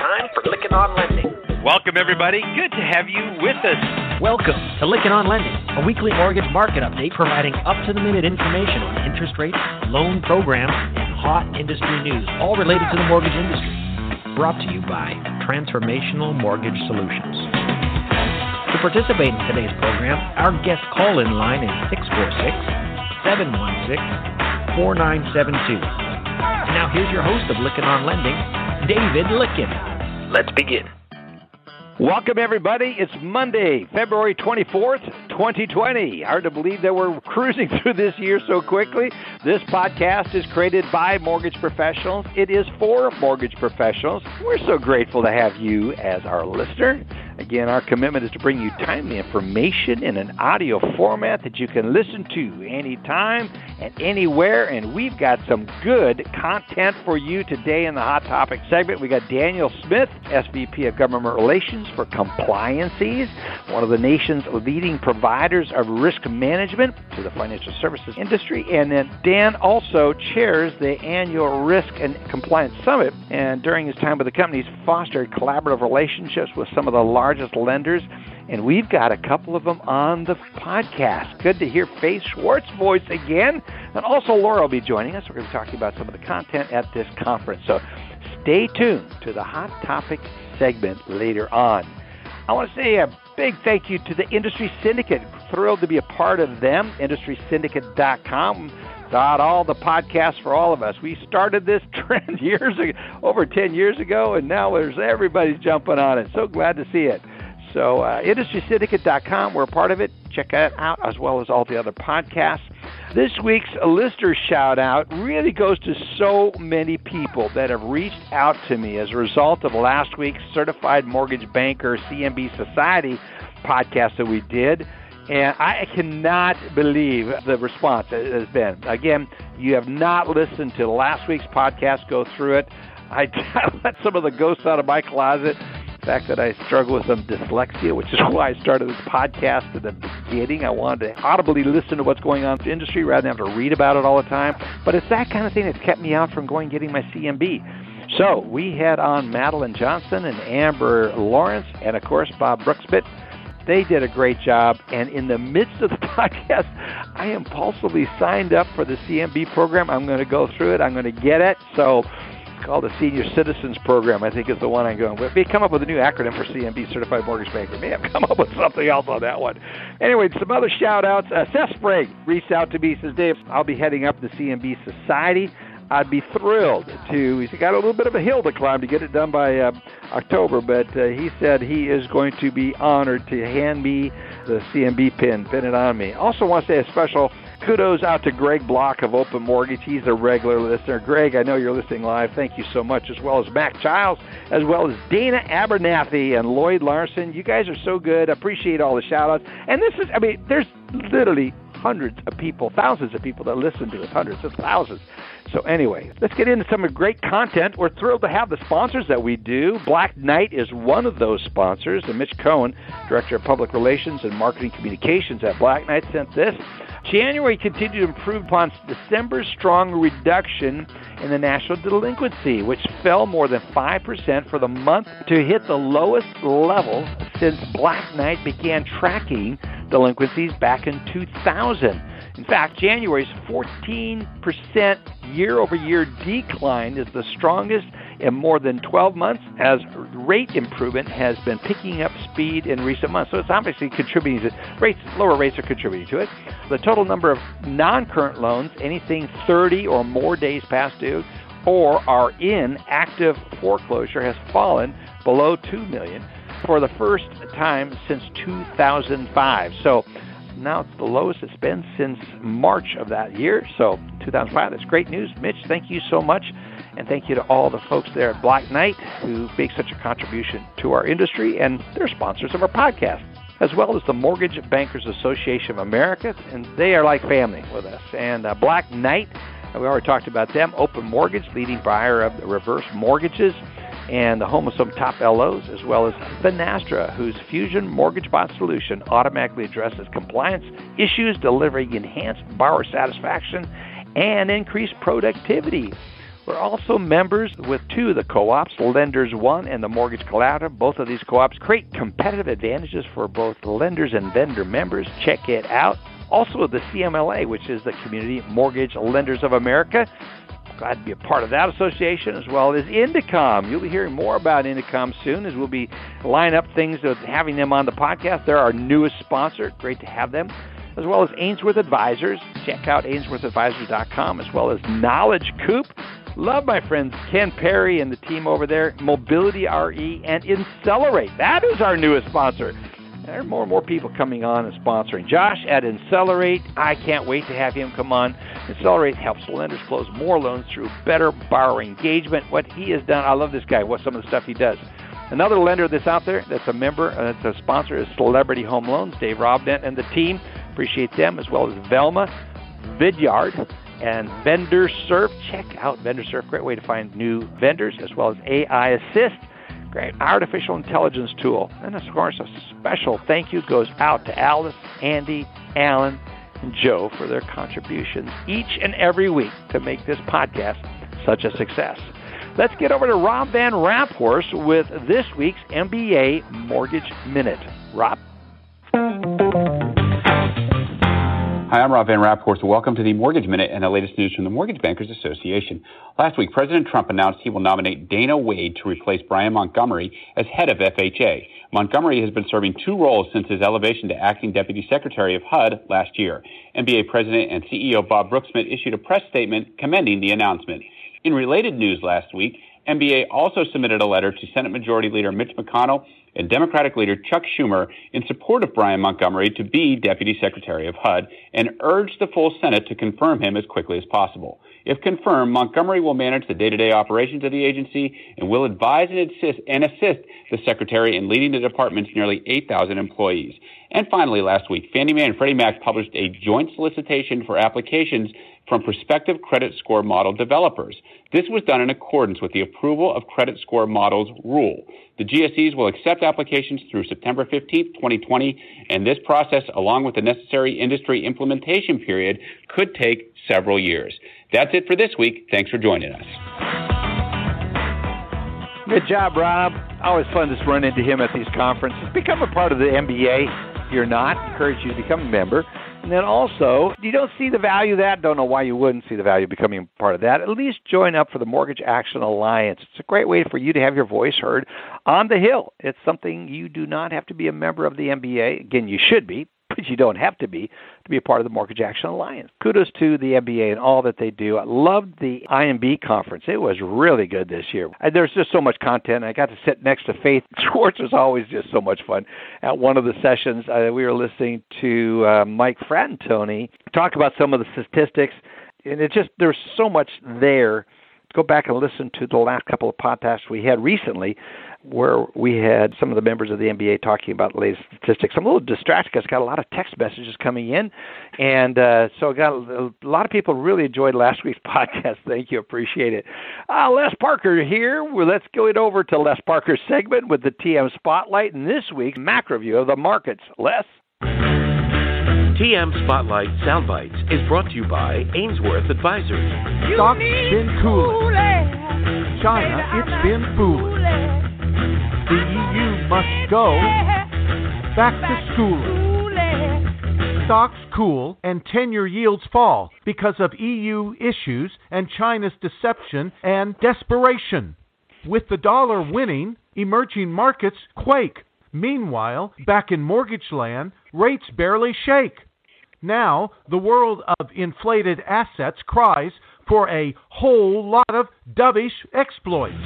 time for Lykken on Lending. Welcome, everybody. Good to have you with us. Welcome to Lykken on Lending, a weekly mortgage market update providing up-to-the-minute information on interest rates, loan programs, and hot industry news, all related to the mortgage industry. Brought to you by Transformational Mortgage Solutions. To participate in today's program, our guest call-in line is 646-716-4972. Now here's your host of Lykken on Lending, David Lykken. Let's begin. Welcome, everybody. It's Monday, February 24th, 2020. Hard to believe that we're cruising through this year so quickly. This podcast is created by mortgage professionals. It is for mortgage professionals. We're so grateful to have you as our listener. Again, our commitment is to bring you timely information in an audio format that you can listen to anytime and anywhere. And we've got some good content for you today in the Hot Topic segment. We got Daniel Smith, SVP of Government Relations for Compliances, one of the nation's leading providers of risk management to the financial services industry. And then Dan also chairs the annual Risk and Compliance Summit. And during his time with the company, he's fostered collaborative relationships with some of the largest lenders, and we've got a couple of them on the podcast. Good to hear Faith Schwartz's voice again, and also Laura will be joining us. We're going to be talking about some of the content at this conference, so stay tuned to the Hot Topic segment later on. I want to say a big thank you to the Industry Syndicate. Thrilled to be a part of them, industrysyndicate.com. Got all the podcasts for all of us. We started this trend years ago, over 10 years ago, and now everybody's jumping on it. So glad to see it. So industrysyndicate.com, we're a part of it. Check that out, as well as all the other podcasts. This week's listener shout-out really goes to so many people that have reached out to me as a result of last week's Certified Mortgage Banker CMB Society podcast that we did. And I cannot believe the response it has been. Again, you have not listened to last week's podcast, go through it. I let some of the ghosts out of my closet. The fact that I struggle with some dyslexia, which is why I started this podcast at the beginning. I wanted to audibly listen to what's going on in the industry rather than have to read about it all the time. But it's that kind of thing that's kept me out from going getting my CMB. So we had on Madeline Johnson and Amber Lawrence and, of course, Bob Brooksmith. They did a great job, and in the midst of the podcast, I impulsively signed up for the CMB program. I'm going to go through it. I'm going to get it. So it's called the Senior Citizens Program, I think is the one I'm going with. They come up with a new acronym for CMB, Certified Mortgage Banker. May have come up with something else on that one. Anyway, some other shout-outs. Seth Sprague reached out to me. He says, Dave, I'll be heading up the CMB Society. I'd be thrilled to. He's got a little bit of a hill to climb to get it done by October, but he said he is going to be honored to hand me the CMB pin it on me. Also want to say a special kudos out to Greg Block of Open Mortgage. He's a regular listener. Greg, I know you're listening live. Thank you so much, as well as Mac Childs, as well as Dana Abernathy and Lloyd Larson. You guys are so good. I appreciate all the shout-outs. And this is, there's literally hundreds of people, thousands of people that listen to us, hundreds of thousands. So anyway, let's get into some great content. We're thrilled to have the sponsors that we do. Black Knight is one of those sponsors, and Mitch Cohen, Director of Public Relations and Marketing Communications at Black Knight, sent this. January continued to improve upon December's strong reduction in the national delinquency, which fell more than 5% for the month to hit the lowest level since Black Knight began tracking delinquencies back in 2000. In fact, January's 14% year-over-year decline is the strongest in more than 12 months, as rate improvement has been picking up speed in recent months. So it's obviously contributing to lower rates are contributing to it. The total number of non-current loans, anything 30 or more days past due, or are in active foreclosure, has fallen below 2 million for the first time since 2005. So now it's the lowest it's been since March of that year. So 2005, that's great news. Mitch, thank you so much. And thank you to all the folks there at Black Knight who make such a contribution to our industry, and they're sponsors of our podcast, as well as the Mortgage Bankers Association of America, and they are like family with us. And Black Knight, we already talked about them, Open Mortgage, leading buyer of the reverse mortgages, and the home of some top LOs, as well as Finastra, whose Fusion Mortgage Bot solution automatically addresses compliance issues, delivering enhanced borrower satisfaction and increased productivity. We're also members with two of the co-ops, Lenders One and the Mortgage Collaborative. Both of these co-ops create competitive advantages for both lenders and vendor members. Check it out. Also, the CMLA, which is the Community Mortgage Lenders of America. Glad to be a part of that association, as well as Indicom. You'll be hearing more about Indicom soon, as we'll be lining up things with having them on the podcast. They're our newest sponsor. Great to have them. As well as Ainsworth Advisors. Check out ainsworthadvisors.com, as well as Knowledge Coop. Love my friends Ken Perry and the team over there. Mobility RE and Incelerate. That is our newest sponsor. There are more and more people coming on and sponsoring. Josh at Incelerate, I can't wait to have him come on. Incelerate helps lenders close more loans through better borrower engagement. What he has done, I love this guy, what some of the stuff he does. Another lender that's out there that's a member, that's a sponsor, is Celebrity Home Loans. Dave Robdent and the team, appreciate them, as well as Velma, Vidyard, and VendorSurf. Check out VendorSurf, great way to find new vendors, as well as AI Assist. Great artificial intelligence tool. And of course, a special thank you goes out to Alice, Andy, Alan, and Joe for their contributions each and every week to make this podcast such a success. Let's get over to Rob Van Raphorst with this week's MBA Mortgage Minute. Rob? Hi, I'm Rob Van Raphorst. Welcome to the Mortgage Minute and the latest news from the Mortgage Bankers Association. Last week, President Trump announced he will nominate Dana Wade to replace Brian Montgomery as head of FHA. Montgomery has been serving two roles since his elevation to acting Deputy Secretary of HUD last year. MBA President and CEO Bob Brooksmith issued a press statement commending the announcement. In related news last week, MBA also submitted a letter to Senate Majority Leader Mitch McConnell and Democratic Leader Chuck Schumer in support of Brian Montgomery to be Deputy Secretary of HUD and urged the full Senate to confirm him as quickly as possible. If confirmed, Montgomery will manage the day-to-day operations of the agency and will advise and assist the Secretary in leading the department's nearly 8,000 employees. And finally, last week, Fannie Mae and Freddie Mac published a joint solicitation for applications from prospective credit score model developers. This was done in accordance with the approval of credit score models rule. The GSEs will accept applications through September 15th, 2020, and this process, along with the necessary industry implementation period, could take several years. That's it for this week. Thanks for joining us. Good job, Rob. Always fun to run into him at these conferences. Become a part of the MBA. If you're not, encourage you to become a member. And then also, if you don't see the value of that, don't know why you wouldn't see the value of becoming part of that, at least join up for the Mortgage Action Alliance. It's a great way for you to have your voice heard on the Hill. It's something you do not have to be a member of the MBA. Again, you should be, but you don't have to be a part of the Mortgage Action Alliance. Kudos to the MBA and all that they do. I loved the IMB conference. It was really good this year. There's just so much content. I got to sit next to Faith Schwartz. It was always just so much fun. At one of the sessions, we were listening to Mike Fratantoni talk about some of the statistics, and there's so much there. Go back and listen to the last couple of podcasts we had recently, where we had some of the members of the MBA talking about the latest statistics. I'm a little distracted because I got a lot of text messages coming in, and so I got a lot of people really enjoyed last week's podcast. Thank you. Appreciate it. Les Parker here. Well, let's go over to Les Parker's segment with the TM Spotlight, and this week's macro view of the markets. Les? TM Spotlight Soundbites is brought to you by Ainsworth Advisors. Stock's been cooling. China, it's been fooling. The EU must go back to schooling. Stocks cool and 10-year yields fall because of EU issues and China's deception and desperation. With the dollar winning, emerging markets quake. Meanwhile, back in mortgage land, rates barely shake. Now, the world of inflated assets cries for a whole lot of dovish exploits.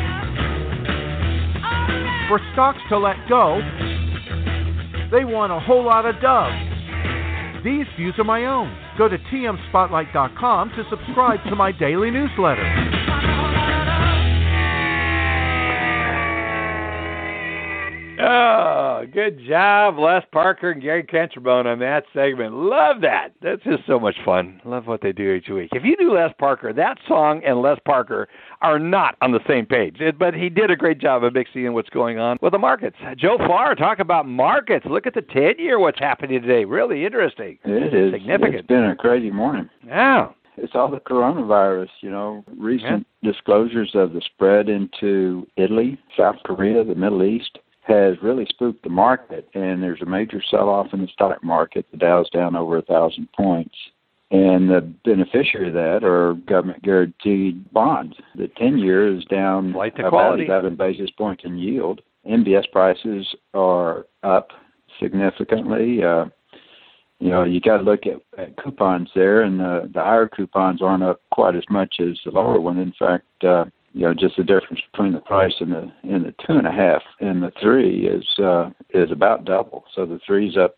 For stocks to let go, they want a whole lot of dove. These views are my own. Go to tmspotlight.com to subscribe to my daily newsletter. Oh, good job, Les Parker and Gary Cantrabone on that segment. Love that. That's just so much fun. Love what they do each week. If you do Les Parker, that song and Les Parker are not on the same page, but he did a great job of mixing in what's going on with the markets. Joe Farr, talk about markets. Look at the 10-year, what's happening today. Really interesting. It is. Significant. It's been a crazy morning. Yeah. It's all the coronavirus, Recent disclosures of the spread into Italy, South Korea, the Middle East has really spooked the market, and there's a major sell-off in the stock market. The Dow's down over 1,000 points. And the beneficiary of that are government-guaranteed bonds. The 10-year is down about 11 basis points in yield. MBS prices are up significantly. You got to look at coupons there, and the higher coupons aren't up quite as much as the lower one. In fact, just the difference between the price and the 2.5 and the 3 is about double. So the 3's up,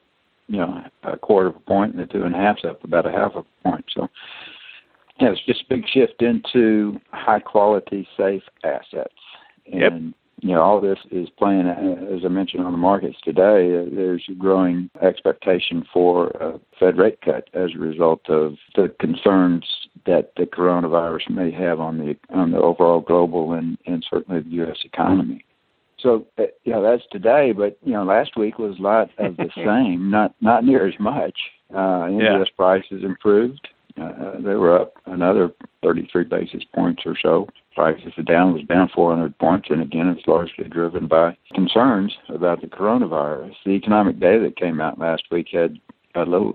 a quarter of a point, and the 2.5's up about a half of a point. So, it's just a big shift into high quality, safe assets. And all this is playing, as I mentioned, on the markets today. There's a growing expectation for a Fed rate cut as a result of the concerns that the coronavirus may have on the overall global and certainly the U.S. economy. So, that's today, but, last week was a lot of the same, not near as much. MBS prices improved. They were up another 33 basis points or so. Prices was down 400 points, and again, it's largely driven by concerns about the coronavirus. The economic data that came out last week had little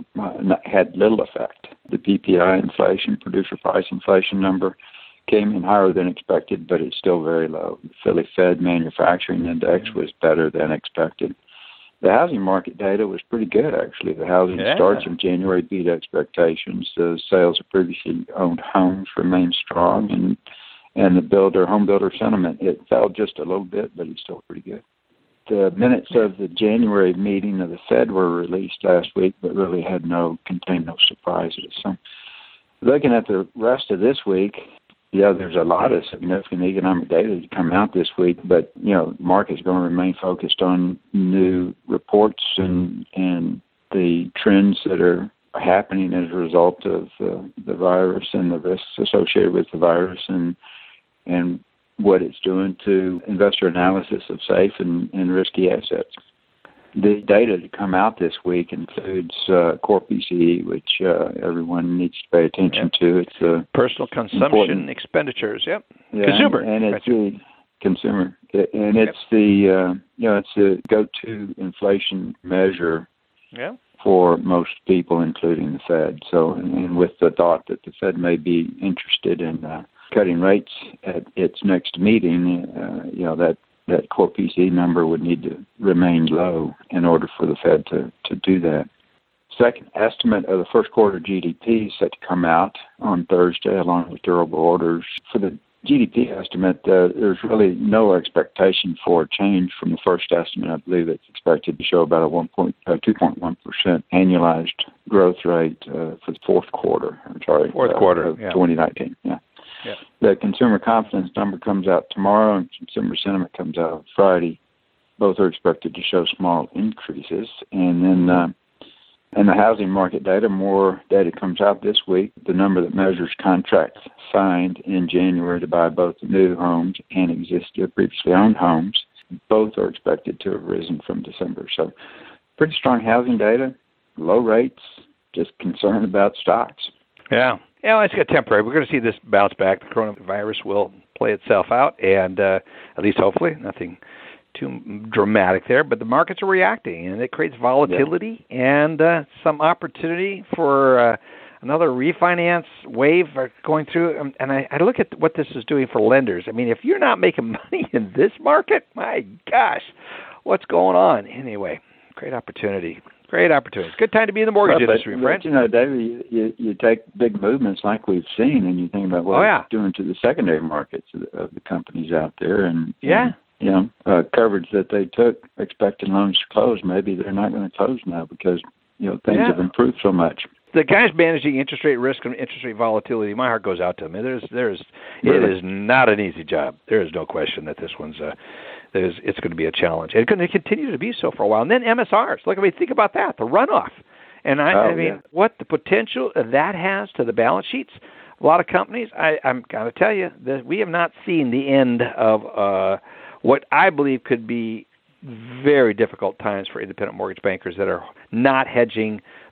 effect. The PPI inflation, producer price inflation number, came in higher than expected, but it's still very low. The Philly Fed manufacturing index was better than expected. The housing market data was pretty good, actually. The housing starts in January beat expectations. The sales of previously owned homes remained strong, and the home builder sentiment, it fell just a little bit, but it's still pretty good. The minutes of the January meeting of the Fed were released last week, but really contained no surprises. So looking at the rest of this week, there's a lot of significant economic data to come out this week, but, the market's going to remain focused on new reports and the trends that are happening as a result of the virus and the risks associated with the virus and what it's doing to investor analysis of safe and risky assets. The data to come out this week includes core PCE, which everyone needs to pay attention to. It's personal consumption expenditures. Yeah, consumer, and it's the consumer, and it's it's the go-to inflation measure for most people, including the Fed. So, and with the thought that the Fed may be interested in cutting rates at its next meeting, that core PCE number would need to remain low in order for the Fed to do that. Second estimate of the first quarter GDP is set to come out on Thursday, along with durable orders. For the GDP estimate, there's really no expectation for a change from the first estimate. I believe it's expected to show about a 2.1% annualized growth rate for the fourth quarter. Of 2019. Yeah. The consumer confidence number comes out tomorrow, and consumer sentiment comes out on Friday. Both are expected to show small increases. And then in the housing market data, more data comes out this week. The number that measures contracts signed in January to buy both new homes and previously owned homes, both are expected to have risen from December. So pretty strong housing data, low rates, just concern about stocks. Yeah. It's got temporary. We're going to see this bounce back. The coronavirus will play itself out, and at least hopefully nothing too dramatic there. But the markets are reacting, and it creates volatility and some opportunity for another refinance wave going through. And I look at what this is doing for lenders. I mean, if you're not making money in this market, my gosh, what's going on? Anyway, great opportunity. Great opportunity. It's a good time to be in the mortgage industry, friend. David, you take big movements like we've seen, and you think about what it's doing to the secondary markets of the companies out there, and coverage that they took expecting loans to close. Maybe they're not going to close now because things have improved so much. The guys managing interest rate risk and interest rate volatility, my heart goes out to them. It is not an easy job. There is no question that this one's it's going to be a challenge. It's going to continue to be so for a while. And then MSRs. Think about that, the runoff. And I mean, what the potential that has to the balance sheets. A lot of companies, I'm going to tell you, that we have not seen the end of what I believe could be very difficult times for independent mortgage bankers that are not hedging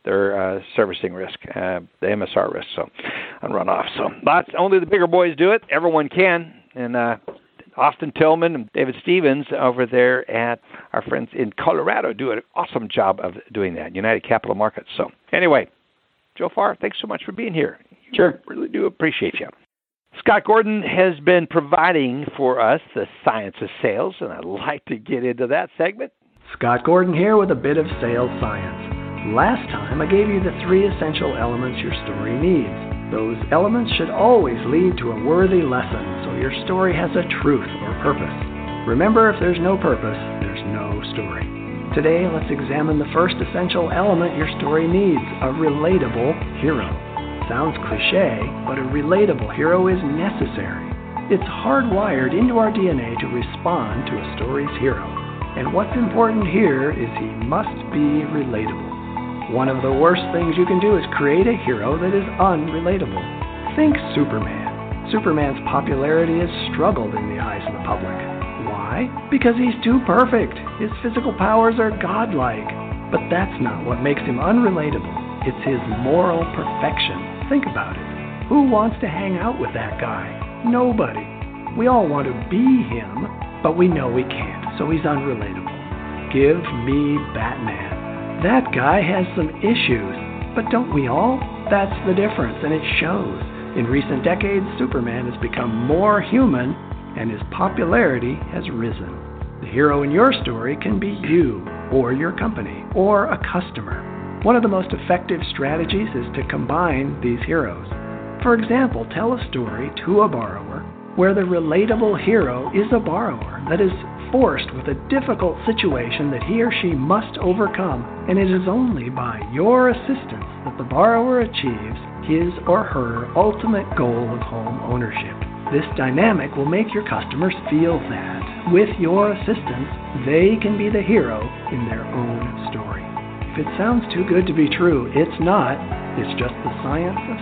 their servicing risk, the MSR risk, so on runoff. So only the bigger boys do it. Everyone can, and Austin Tillman and David Stevens over there at our friends in Colorado do an awesome job of doing that, United Capital Markets. So anyway, Joe Farr, thanks so much for being here. Sure. Really do appreciate you. Scott Gordon has been providing for us the science of sales, and I'd like to get into that segment. Scott Gordon here with a bit of sales science. Last time I gave you the 3 essential elements your story needs. Those elements should always lead to a worthy lesson, so your story has a truth or purpose. Remember, if there's no purpose, there's no story. Today, let's examine the first essential element your story needs, a relatable hero. Sounds cliche, but a relatable hero is necessary. It's hardwired into our DNA to respond to a story's hero. And what's important here is he must be relatable. One of the worst things you can do is create a hero that is unrelatable. Think Superman. Superman's popularity has struggled in the eyes of the public. Why? Because he's too perfect. His physical powers are godlike. But that's not what makes him unrelatable. It's his moral perfection. Think about it. Who wants to hang out with that guy? Nobody. We all want to be him, but we know we can't, so he's unrelatable. Give me Batman. That guy has some issues, but don't we all? That's the difference, and it shows. In recent decades, Superman has become more human, and his popularity has risen. The hero in your story can be you, or your company, or a customer. One of the most effective strategies is to combine these heroes. For example, tell a story to a borrower where the relatable hero is a borrower that is forced with a difficult situation that he or she must overcome, and it is only by your assistance that the borrower achieves his or her ultimate goal of home ownership. This dynamic will make your customers feel that, with your assistance, they can be the hero in their own story. If it sounds too good to be true, it's not. It's just the science of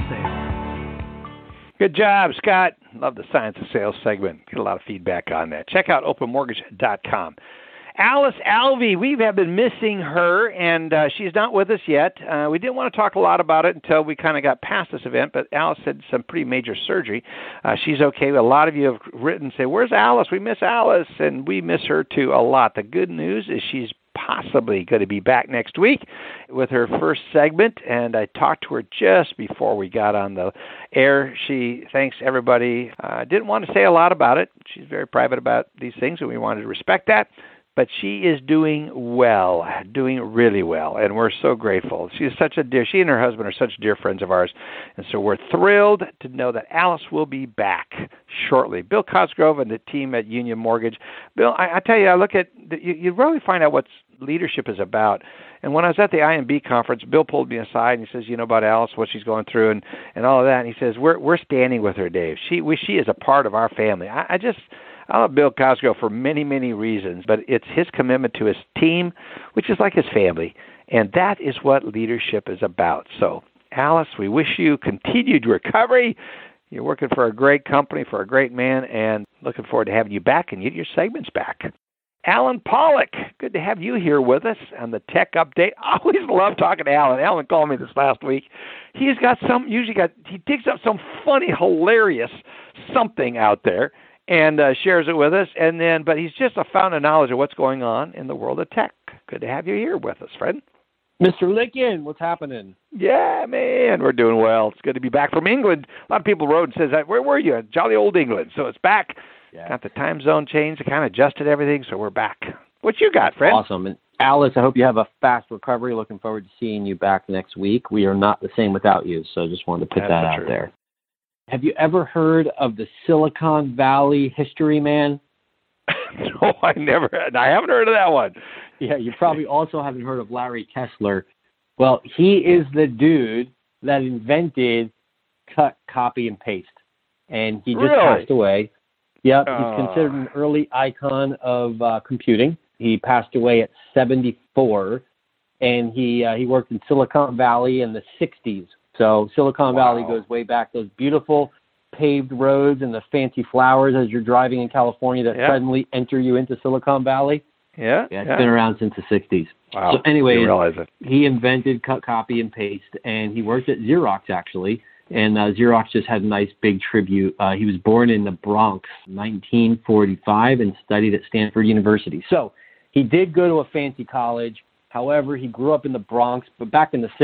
sales. Good job, Scott. Love the science of sales segment. Get a lot of feedback on that. Check out openmortgage.com. Alice Alvey, we have been missing her, and she's not with us yet. We didn't want to talk a lot about it until we kind of got past this event, but Alice had some pretty major surgery. She's okay. A lot of you have written and say, where's Alice? We miss Alice, and we miss her too a lot. The good news is she's possibly going to be back next week with her first segment, and I talked to her just before we got on the air. She thanks everybody. Didn't want to say a lot about it. She's very private about these things, and we wanted to respect that. But she is doing well, doing really well, and we're so grateful. She and her husband are such dear friends of ours, and so we're thrilled to know that Alice will be back shortly. Bill Cosgrove and the team at Union Mortgage. Bill, I tell you, I look at you really find out what leadership is about. And when I was at the IMB conference, Bill pulled me aside and he says, about Alice, what she's going through, and all of that. And he says, we're standing with her, Dave. She is a part of our family. I love Bill Cosgrove for many, many reasons, but it's his commitment to his team, which is like his family, and that is what leadership is about. So, Alice, we wish you continued recovery. You're working for a great company, for a great man, and looking forward to having you back and get your segments back. Alan Pollock, good to have you here with us on the Tech Update. I always love talking to Alan. Alan called me this last week. He digs up some funny, hilarious something out there and shares it with us. But he's just a fountain of knowledge of what's going on in the world of tech. Good to have you here with us, friend. Mr. Licken, what's happening? Yeah, man, we're doing well. It's good to be back from England. A lot of people wrote and says, where were you? Jolly old England. So it's back. Yeah. Got the time zone changed. It kind of adjusted everything, so we're back. What you got, friend? Awesome. And Alice, I hope you have a fast recovery. Looking forward to seeing you back next week. We are not the same without you, so just wanted to put that out there. Have you ever heard of the Silicon Valley History Man? No, I haven't heard of that one. Yeah, you probably also haven't heard of Larry Kessler. Well, he is the dude that invented cut, copy, and paste. And he just passed away. Yep, he's considered an early icon of computing. He passed away at 74, and he worked in Silicon Valley in the 60s. So Silicon Valley goes way back. Those beautiful paved roads and the fancy flowers as you're driving in California that suddenly enter you into Silicon Valley. Yeah, it's been around since the 60s. Wow. So anyway, realize it. He invented cut, copy, and paste, and he worked at Xerox, actually. And Xerox just had a nice big tribute. He was born in the Bronx, 1945, and studied at Stanford University. So he did go to a fancy college. However, he grew up in the Bronx, but back in the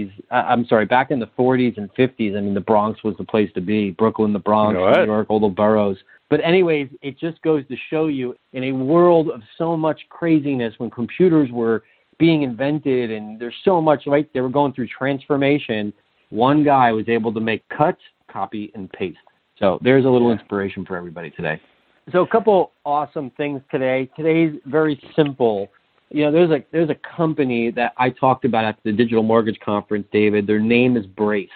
60s, back in the 40s and 50s, I mean, the Bronx was the place to be. Brooklyn, the Bronx, New York, all the boroughs. But anyways, it just goes to show you, in a world of so much craziness, when computers were being invented and there's so much, right, they were going through transformation, one guy was able to make cuts, copy, and paste. So there's a little inspiration for everybody today. So a couple awesome things today. Today's very simple. You know, there's a company that I talked about at the Digital Mortgage Conference, David. Their name is Brace,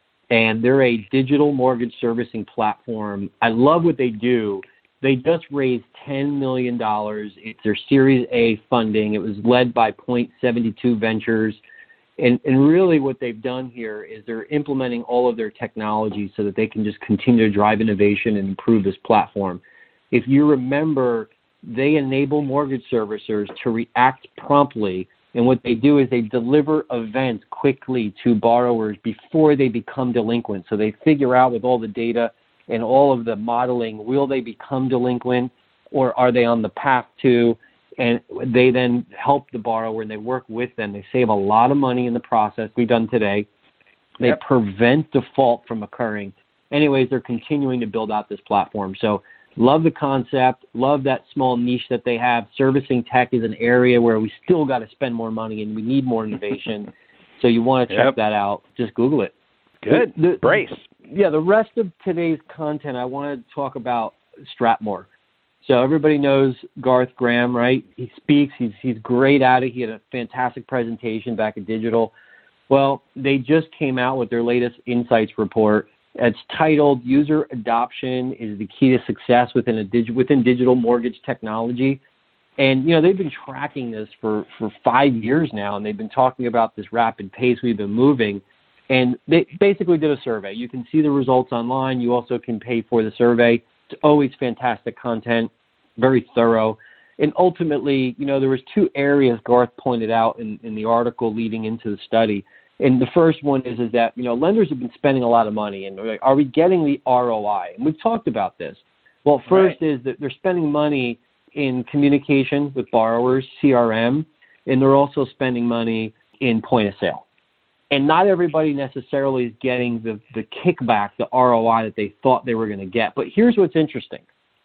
and they're a digital mortgage servicing platform. I love what they do. They just raised $10 million. It's their Series A funding. It was led by Point72 Ventures. And really what they've done here is they're implementing all of their technology so that they can just continue to drive innovation and improve this platform. If you remember, they enable mortgage servicers to react promptly. And what they do is they deliver events quickly to borrowers before they become delinquent. So they figure out with all the data and all of the modeling, will they become delinquent or are they on the path to? And they then help the borrower and they work with them. They save a lot of money in the process. We've done today. They prevent default from occurring. Anyways, they're continuing to build out this platform. So love the concept. Love that small niche that they have. Servicing tech is an area where we still got to spend more money and we need more innovation. So you want to check that out. Just Google it. Good. Brace. Yeah, the rest of today's content, I want to talk about Stratmore. So everybody knows Garth Graham, right? He speaks. He's great at it. He had a fantastic presentation back at Digital. Well, they just came out with their latest insights report. It's titled "User Adoption is the Key to Success within Digital Mortgage Technology." And, you know, they've been tracking this for 5 years now, and they've been talking about this rapid pace we've been moving. And they basically did a survey. You can see the results online. You also can pay for the survey. It's always fantastic content, very thorough. And ultimately, you know, there was 2 areas Garth pointed out in the article leading into the study. And the first one is that, you know, lenders have been spending a lot of money. And like, are we getting the ROI? And we've talked about this. Well, first is that they're spending money in communication with borrowers, CRM, and they're also spending money in point of sale. And not everybody necessarily is getting the kickback, the ROI that they thought they were going to get. But here's what's interesting.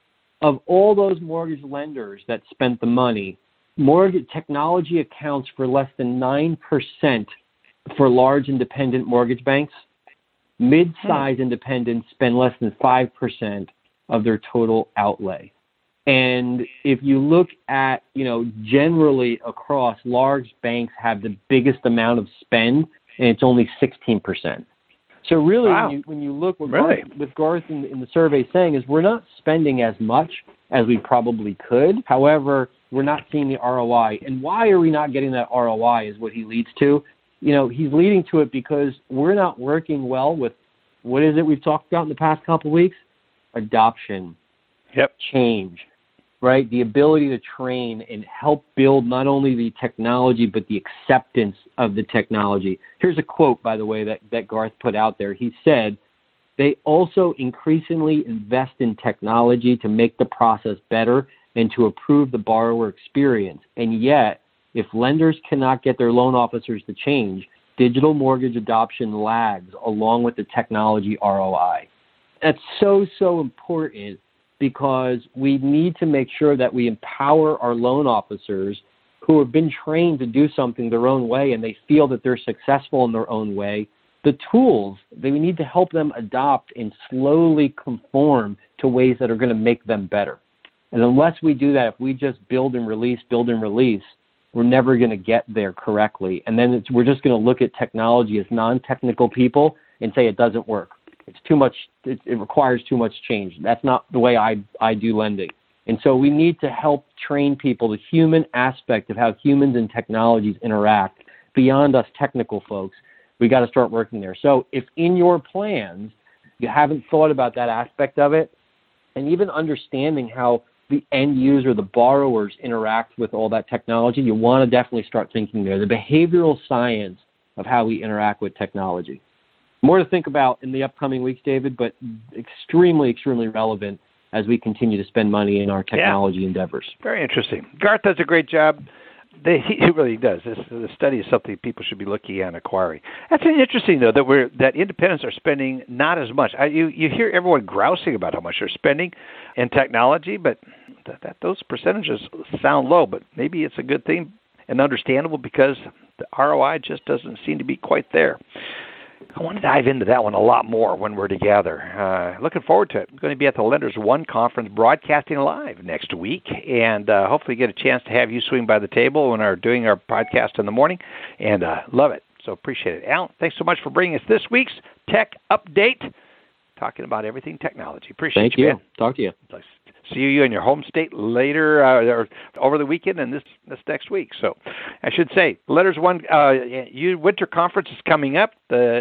Of all those mortgage lenders that spent the money, mortgage technology accounts for less than 9% for large independent mortgage banks. Mid-size independents spend less than 5% of their total outlay. And if you look at, you know, generally across, large banks have the biggest amount of spend, and it's only 16%. So really, when you look what Garth in the survey saying is we're not spending as much as we probably could. However, we're not seeing the ROI. And why are we not getting that ROI is what he leads to. You know, he's leading to it because we're not working well with, what is it we've talked about in the past couple of weeks? Adoption, change, right? The ability to train and help build not only the technology, but the acceptance of the technology. Here's a quote, by the way, that Garth put out there. He said, they also increasingly invest in technology to make the process better and to improve the borrower experience. And yet, if lenders cannot get their loan officers to change, digital mortgage adoption lags along with the technology ROI. That's so important because we need to make sure that we empower our loan officers who have been trained to do something their own way and they feel that they're successful in their own way. The tools, we need to help them adopt and slowly conform to ways that are going to make them better. And unless we do that, if we just build and release, we're never going to get there correctly. And then we're just going to look at technology as non-technical people and say it doesn't work. It's too much. It requires too much change. That's not the way I do lending. And so we need to help train people the human aspect of how humans and technologies interact beyond us technical folks. We got to start working there. So if in your plans you haven't thought about that aspect of it, and even understanding how the end user, the borrowers interact with all that technology, you want to definitely start thinking there. The behavioral science of how we interact with technology. More to think about in the upcoming weeks, David, but extremely, extremely relevant as we continue to spend money in our technology endeavors. Very interesting. Garth does a great job. He really does. The study is something people should be looking at and acquiring. That's interesting, though, that independents are spending not as much. You hear everyone grousing about how much they're spending in technology, but those percentages sound low. But maybe it's a good thing and understandable because the ROI just doesn't seem to be quite there. I want to dive into that one a lot more when we're together. Looking forward to it. I'm going to be at the Lenders One conference broadcasting live next week, and hopefully get a chance to have you swing by the table when we're doing our podcast in the morning, and love it. So appreciate it. Al, thanks so much for bringing us this week's Tech Update, talking about everything technology. Appreciate Thank you. Man. Talk to you. See you in your home state later or over the weekend and this next week. So I should say, Lenders One winter conference is coming up. The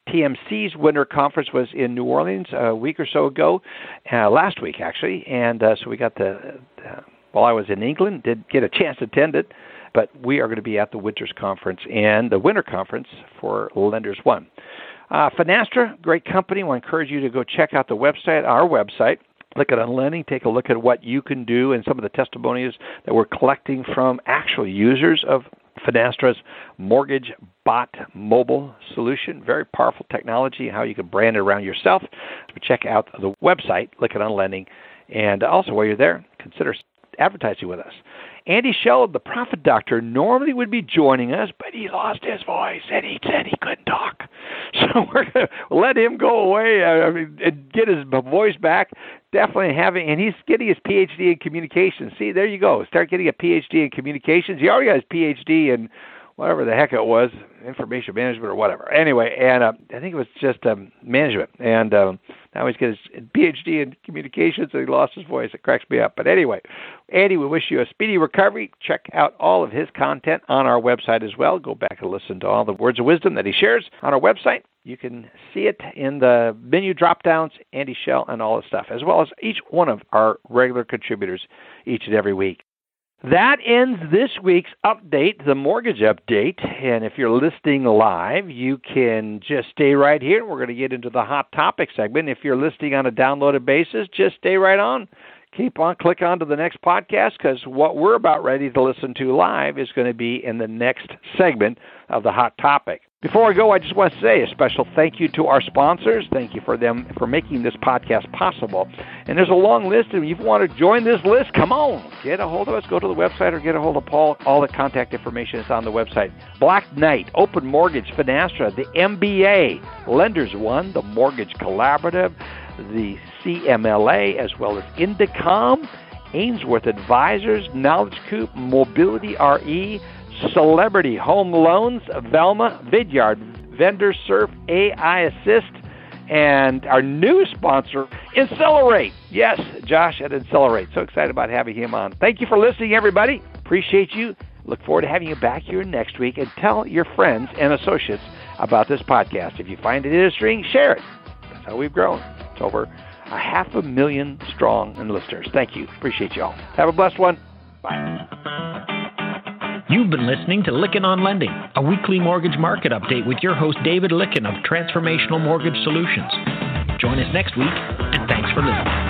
TMC's winter conference was in New Orleans a week or so ago, last week actually. And so we got while I was in England, did get a chance to attend it. But we are going to be at the Winters Conference and the Winter Conference for Lenders One. Finastra, great company. I want to encourage you to go check out our website. Look at lending, take a look at what you can do and some of the testimonies that we're collecting from actual users of Finastra's Mortgage Bot mobile solution. Very powerful technology, how you can brand it around yourself. So check out the website, look at lending, and also while you're there, consider advertising with us. Andy Schell, the Profit Doctor, normally would be joining us, but he lost his voice, and he said he couldn't talk. So we're going to let him go away and get his voice back. Definitely and he's getting his PhD in communications. See, there you go. Start getting a PhD in communications. He already got his PhD in whatever the heck it was, information management or whatever. Anyway, and I think it was just management. And now he's got his PhD in communications, and he lost his voice. It cracks me up. But anyway, Andy, we wish you a speedy recovery. Check out all of his content on our website as well. Go back and listen to all the words of wisdom that he shares on our website. You can see it in the menu drop-downs, Andy Schell, and all the stuff, as well as each one of our regular contributors each and every week. That ends this week's update, the mortgage update. And if you're listening live, you can just stay right here. We're going to get into the hot topic segment. If you're listening on a downloaded basis, just stay right on. Click on to the next podcast, because what we're about ready to listen to live is going to be in the next segment of the hot topic. Before I go, I just want to say a special thank you to our sponsors. Thank you for them for making this podcast possible. And there's a long list, and if you want to join this list, come on, get a hold of us. Go to the website or get a hold of Paul. All the contact information is on the website. Black Knight, Open Mortgage, Finastra, the MBA, Lenders One, the Mortgage Collaborative, the CMLA, as well as Indicom, Ainsworth Advisors, Knowledge Coop, Mobility RE, Celebrity Home Loans, Velma, Vidyard, Vendor Surf, AI Assist, and our new sponsor, Accelerate. Yes, Josh at Accelerate. So excited about having him on. Thank you for listening, everybody. Appreciate you. Look forward to having you back here next week, and tell your friends and associates about this podcast. If you find it interesting, share it. That's how we've grown. It's over 500,000 strong in listeners. Thank you. Appreciate you all. Have a blessed one. Bye. You've been listening to Lykken on Lending, a weekly mortgage market update with your host David Lykken of Transformational Mortgage Solutions. Join us next week, and thanks for listening.